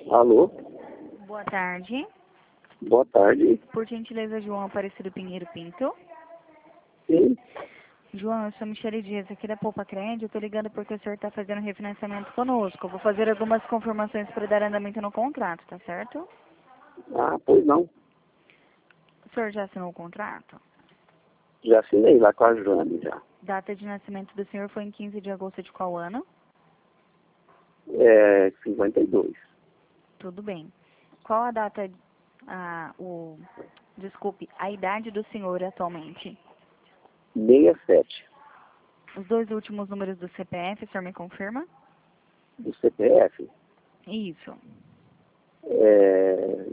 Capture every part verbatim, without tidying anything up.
Alô? Boa tarde. Boa tarde. Por gentileza, João Aparecido Pinheiro Pinto. Sim. João, eu sou Michele Dias, aqui da Poupa Crédito. Eu tô ligando porque o senhor está fazendo refinanciamento conosco. Eu vou fazer algumas confirmações para dar andamento no contrato, tá certo? Ah, pois não. O senhor já assinou o contrato? Já assinei lá com a Jane já. Data de nascimento do senhor foi em quinze de agosto de qual ano? É cinquenta e dois. Tudo bem. Qual a data, a, o, desculpe, a idade do senhor atualmente? sessenta e sete. Os dois últimos números do C P F, o senhor me confirma? Do C P F. Isso. É...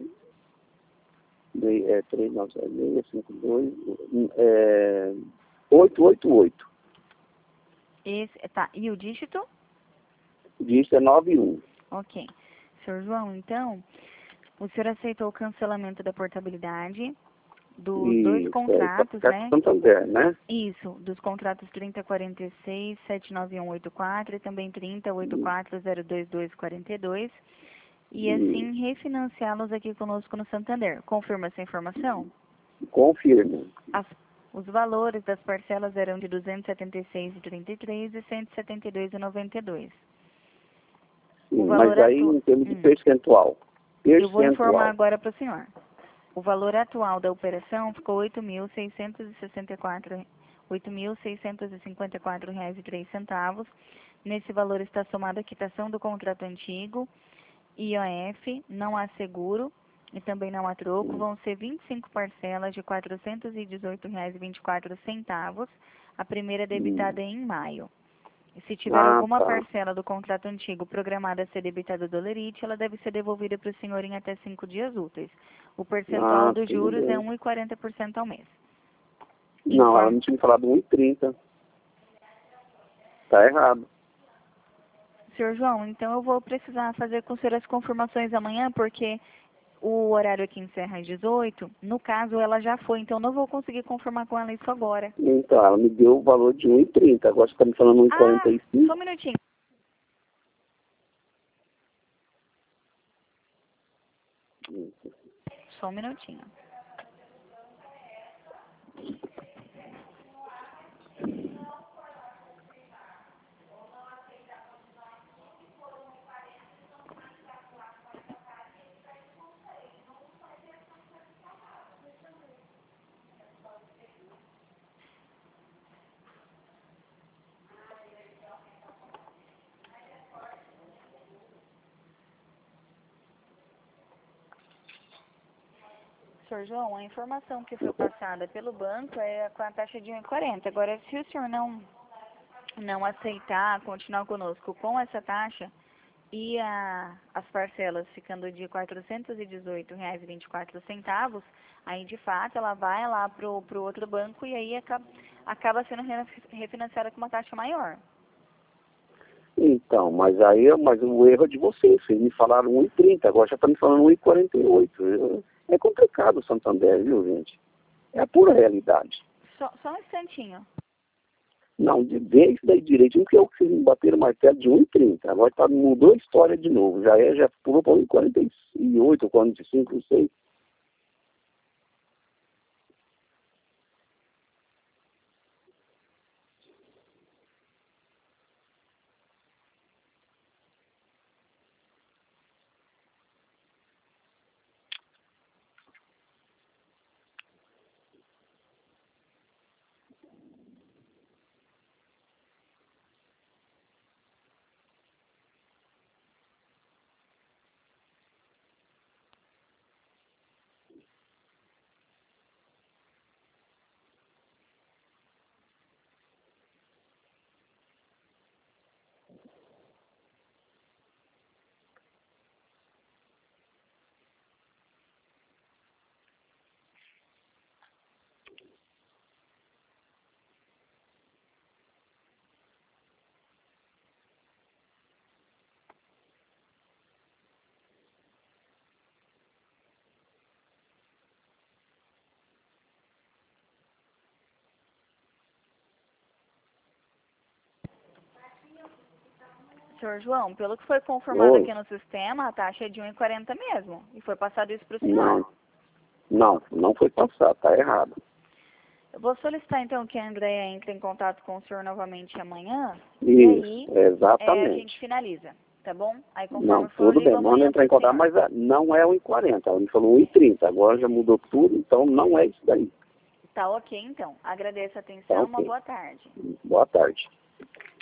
É três nove seis seis cinco dois. É... oito oito oito. Esse, tá, e o dígito? Dígito é nove um. Ok. Senhor João, então, o senhor aceitou o cancelamento da portabilidade dos dois Isso, é contratos, para né? Santander, né? Isso, dos contratos trinta quarenta e seis, sete nove um oito quatro e também trinta oitenta e quatro zero dois dois quarenta e dois. E assim refinanciá-los aqui conosco no Santander. Confirma essa informação? Confirmo. As, os valores das parcelas eram de duzentos e setenta e seis reais e trinta e três centavos e cento e setenta e dois reais e noventa e dois centavos. Sim, O mas valor aí atual... em termos de Hum, percentual. eu vou informar Percentual. agora para o senhor. O valor atual da operação ficou oito mil seiscentos e sessenta e quatro, oito mil seiscentos e cinquenta e quatro reais e três centavos. Nesse valor está somada a quitação do contrato antigo, I O F, não há seguro e também não há troco. Vão ser vinte e cinco parcelas de quatrocentos e dezoito reais e vinte e quatro centavos. A primeira debitada é em maio. E se tiver Ah, alguma tá. parcela do contrato antigo programada a ser debitada do Lerite, ela deve ser devolvida para o senhor em até cinco dias úteis. O percentual Ah, dos tudo juros é bem. um vírgula quarenta por cento ao mês. Não, ela Inform... não tinha me falado um e trinta. Tá errado. Senhor João, então eu vou precisar fazer com o senhor as confirmações amanhã, porque o horário aqui encerra às dezoito. No caso, ela já foi, então não vou conseguir confirmar com ela isso agora. Então, ela me deu o valor de um e trinta. Agora você está me falando um e quarenta Ah, e só um cinco. minutinho. Só um minutinho. Senhor João, a informação que foi passada pelo banco é com a taxa de um vírgula quarenta. Agora, se o senhor não, não aceitar continuar conosco com essa taxa e a, as parcelas ficando de quatrocentos e dezoito reais e vinte e quatro centavos, aí de fato ela vai lá pro, pro outro banco e aí acaba, acaba sendo refinanciada com uma taxa maior. Então, mas aí mas o erro é de vocês. Vocês me falaram um e trinta, agora já está me falando um e quarenta e oito. Eu- É complicado o Santander, viu, gente? É a pura realidade. Só, só um instantinho. Não, de ver isso daí direitinho, que é o que vocês me bateram o martelo de um e trinta. Agora tá, mudou a história de novo. Já é, já pulou para um e quarenta e oito, ou quarenta e cinco, não sei. Senhor João, pelo que foi confirmado Oi. aqui no sistema, a taxa é de um real e quarenta mesmo. E foi passado isso para o senhor. Não, não, não foi passado, tá errado. Eu vou solicitar então que a Andréia entre em contato com o senhor novamente amanhã. Isso, e aí exatamente. é, a gente finaliza, tá bom? Aí conforme Não, for, tudo ligo bem, manda amanhã entrar em pro contato, senhor. mas ah, não é um e quarenta, ela me falou um e trinta, agora já mudou tudo, então não é isso daí. Tá ok, então. Agradeço a Tá atenção, uma ok. boa tarde. Boa tarde.